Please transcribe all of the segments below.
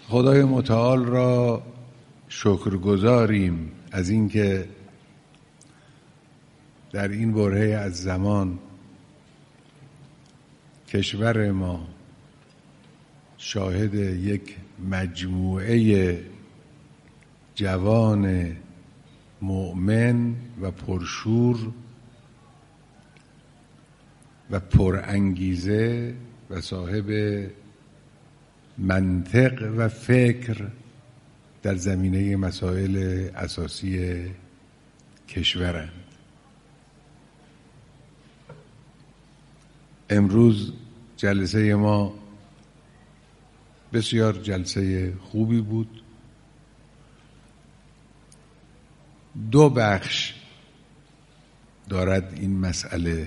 خدای متعال را شکرگزاریم از اینکه در این برهه از زمان کشور ما شاهد یک مجموعه جوان مؤمن و پرشور و پرانگیزه و صاحب منطق و فکر در زمینه مسائل اساسی کشورند. امروز جلسه ما بسیار جلسه خوبی بود. دو بخش دارد این مسئله.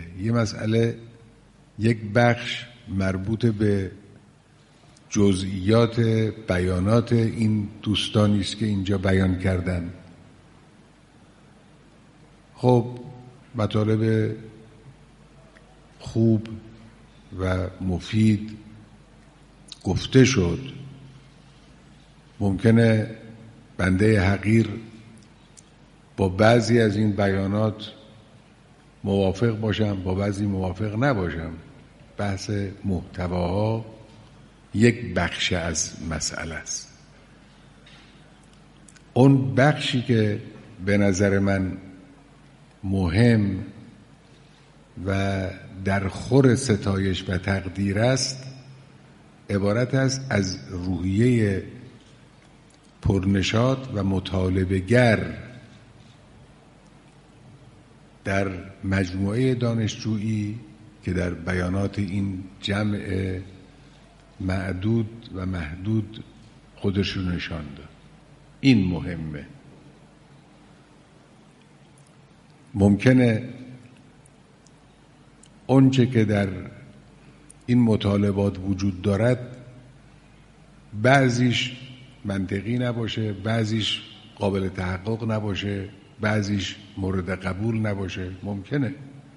یک بخش مربوط به جزئیات بیانات این دوستانی است که اینجا بیان کردن. خب مطالب خوب و مفید گفته شد. ممکنه بنده حقیر با بعضی از این بیانات موافق باشم، با بعضی موافق نباشم. بحث محتواها یک بخش از مسئله است. اون بخشی که به نظر من مهم و در خور ستایش و تقدیر است عبارت است از روحیه پرنشاط و مطالبه‌گر در مجموعه دانشجویی که در بیانات این جمع معدود و محدود خودشون نشان داد. این مهمه. ممکنه اونچه که در این مطالبات وجود دارد بعضیش منطقی نباشه، بعضیش قابل تحقق نباشه، بعضیش مورد قبول نباشه، ممکنه.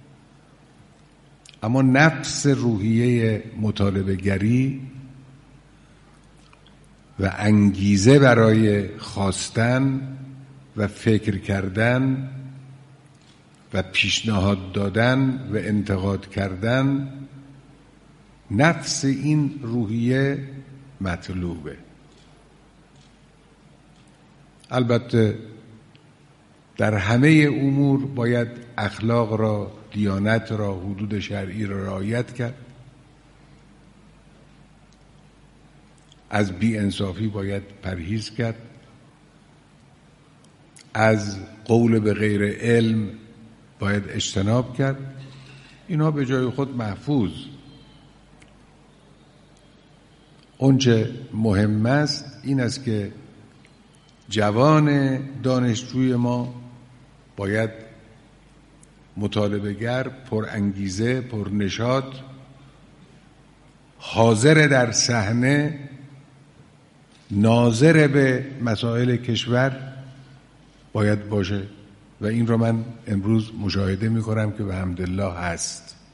اما نفس روحیه مطالبه گری و انگیزه برای خواستن و فکر کردن و پیشنهاد دادن و انتقاد کردن، نفس این روحیه مطلوبه. البته در همه امور باید اخلاق را، دیانت را، حدود شرعی را رعایت کرد. از بی‌انصافی باید پرهیز کرد. از قول به غیر علم باید اجتناب کرد. اینا به جای خود محفوظ. اونچه مهم است این است که جوان دانشجوی ما باید مطالبه‌گر، پرانگیزه، پرنشاط، حاضر در صحنه، ناظر به مسائل کشور باید باشه و این رو من امروز مشاهده می‌کنم که به حمدالله هست.